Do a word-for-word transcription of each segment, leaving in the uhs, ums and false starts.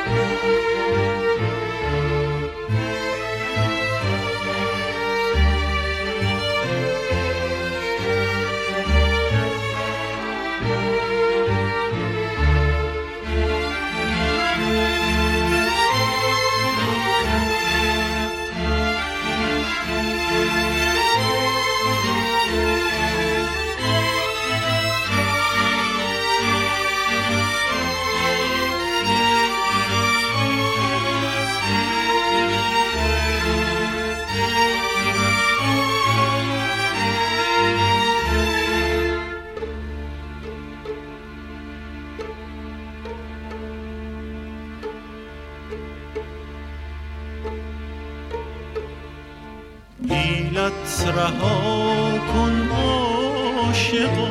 حیلت رها کن عاشقا،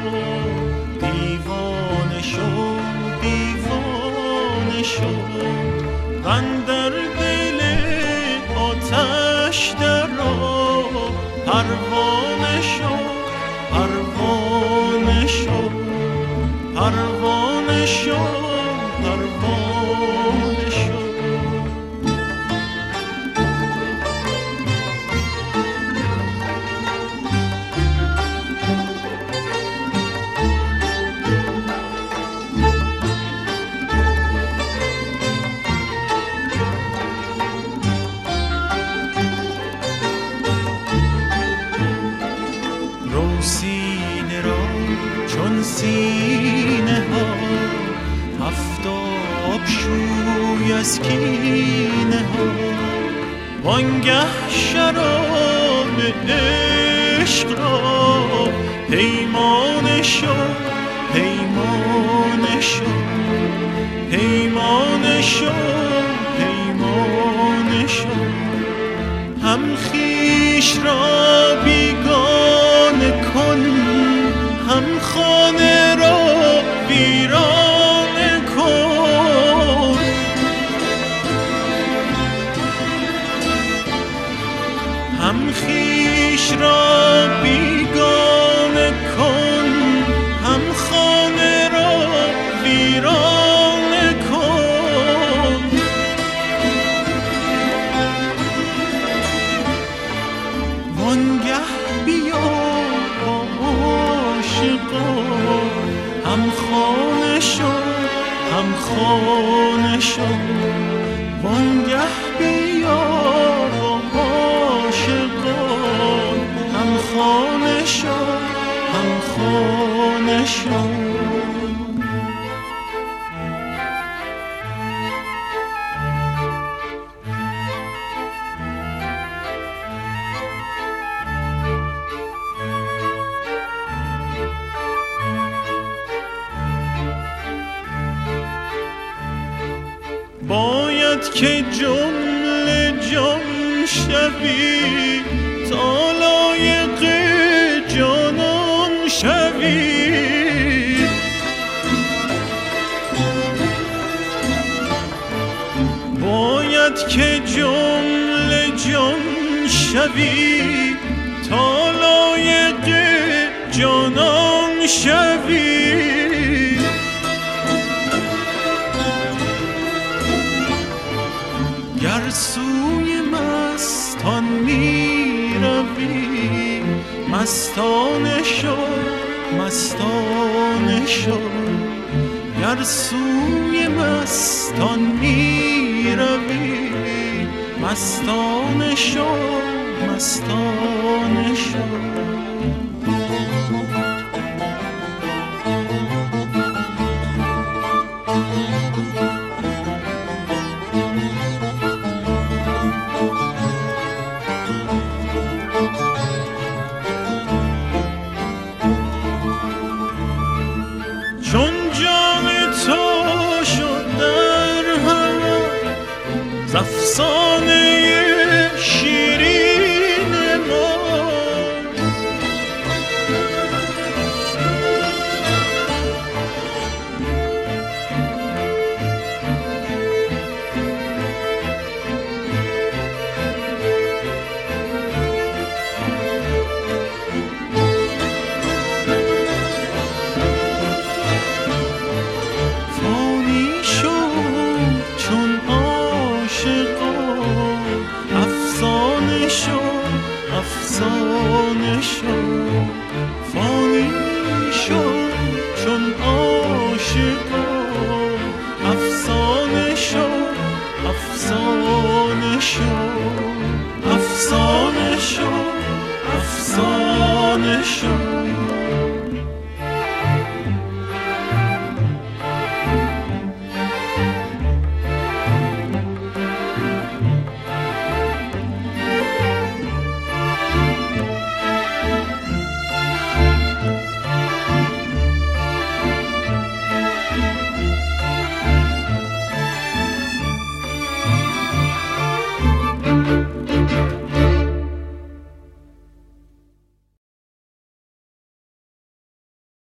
دیوانه شو دیوانه شو، اندر دل آتش درآ، پروانه شو پروانه شو پروانه شو پروانه شو. سینه را چون سینه ها، هفتاب شوی از کینه ها، وانگه شراب عشق را پیمانه شو پیمانه شو پیمانه شو پیمانه شو. هم خویش را بیگانه کن، هم خانه را ویرانه کن، هم خویش را بیگانه کن، هم خانه را ویرانه کن. وانگه بیا عاشقا، هم خانه شو هم خانه شو، وانگه بیا عاشقا، هم خانه شو هم خانه شو. باید که جمله جان شوی، تا لایق جانان شوی. باید که جمله جان شوی، تا لایق جانان شوی. گر سوی مستان می روی، مستانه شو مستانه شو. گر سوی مستان می روی، مستانه شو مستانه شو. چون جان تو شد در هوا، زفسانه شیرین ما. شد افسانه